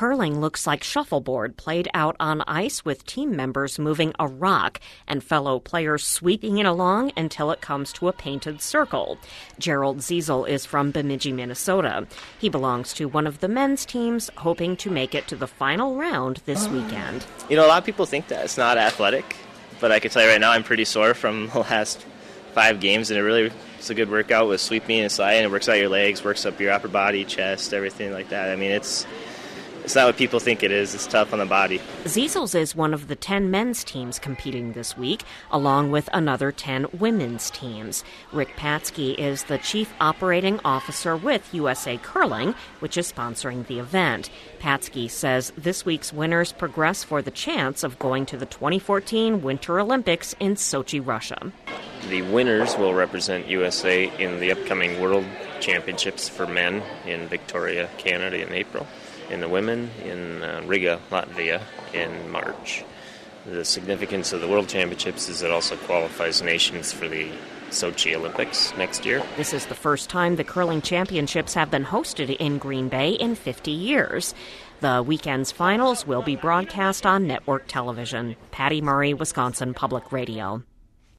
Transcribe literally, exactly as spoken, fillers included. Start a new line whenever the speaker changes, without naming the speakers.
Curling looks like shuffleboard played out on ice with team members moving a rock and fellow players sweeping it along until it comes to a painted circle. Gerald Ziesel is from Bemidji, Minnesota. He belongs to one of the men's teams hoping to make it to the final round this weekend.
You know, a lot of people think that it's not athletic, but I can tell you right now I'm pretty sore from the last five games, and it really it's a good workout with sweeping and sliding. It works out your legs, works up your upper body, chest, everything like that. I mean, it's it's not what people think it is. It's tough on the body.
Ziesels is one of the ten men's teams competing this week, along with another ten women's teams. Rick Patzke is the chief operating officer with U S A Curling, which is sponsoring the event. Patzke says this week's winners progress for the chance of going to the twenty fourteen Winter Olympics in Sochi, Russia.
The winners will represent U S A in the upcoming World Championships for men in Victoria, Canada in April, and the women in uh, Riga, Latvia in March. The significance of the World Championships is it also qualifies nations for the Sochi Olympics next year.
This is the first time the curling championships have been hosted in Green Bay in fifty years. The weekend's finals will be broadcast on network television. Patty Murray, Wisconsin Public Radio.